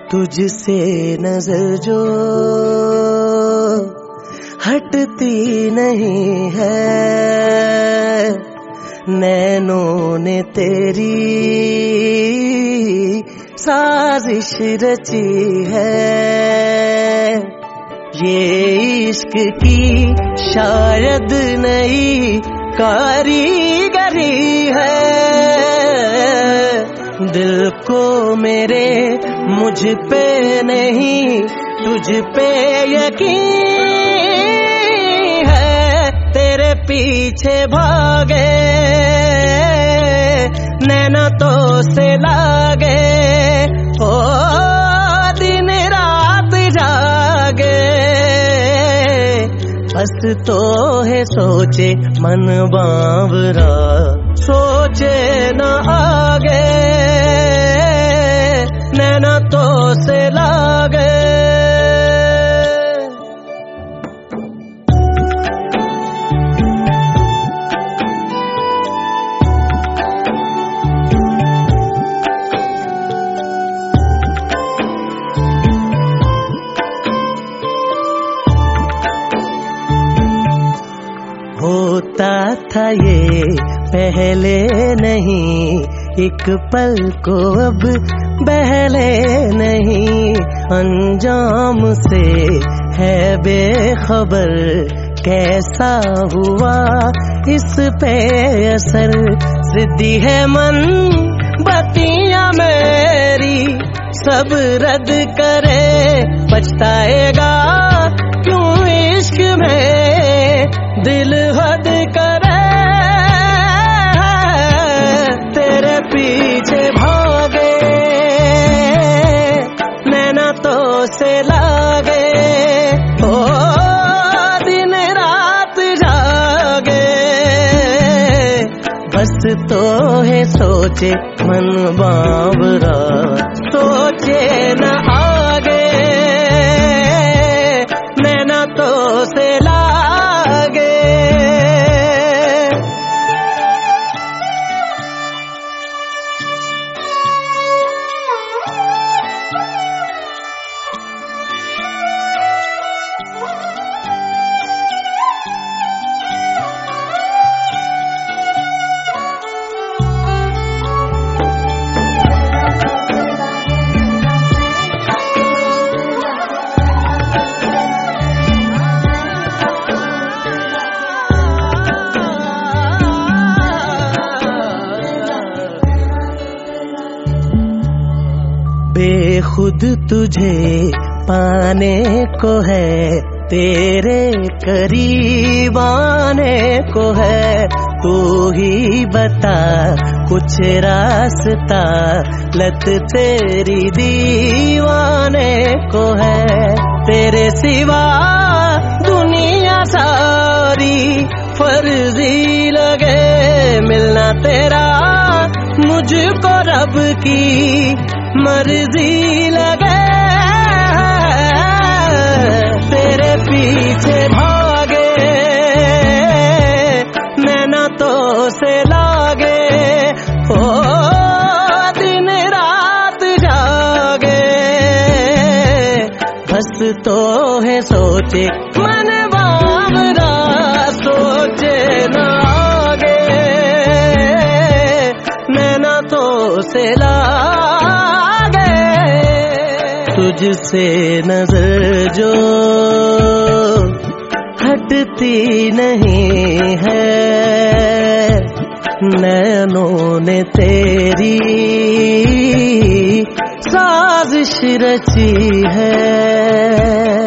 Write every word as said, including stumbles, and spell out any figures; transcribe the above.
तुझसे नजर जो हटती नहीं है, नैनों ने तेरी साजिश रची है। ये इश्क की शायद नई कारीगरी है, दिल को मेरे मुझ पे नहीं तुझ पे यकीन है। तेरे पीछे भागे नैना तो से लागे, ओ दिन रात जागे, बस तो है सोचे मन बावरा, सोचे न आगे नैना तो से लागे। होता था ये पहले नहीं, एक पल को अब बहले नहीं, अंजाम से है बेखबर, कैसा हुआ इस पे असर। जिद्दी है मन बत्तियां मेरी, सब रद्द करे पछताएगा क्यों इश्क में दिल हद करे। तेरे पीछे भागे नैना तो से लागे, ओ दिन रात जागे, बस तो है सोचे मन बावरा, सोचे न आगे नैना तो से लागे। बेखुद तुझे पाने को है, तेरे करीब आने को है, तू ही बता कुछ रास्ता, लत तेरी दीवाने को है। तेरे सिवा दुनिया सारी फर्जी लगे, मिलना तेरा मुझको रब की मर्जी लगे। तेरे पीछे भागे नैना तो से लागे, ओ दिन रात जागे, बस तो है सोचे मन बावरा, सोचे न आगे नैना तो से लागे। तुझसे नजर जो हटती नहीं है, नैनों ने तेरी साजिश रची है।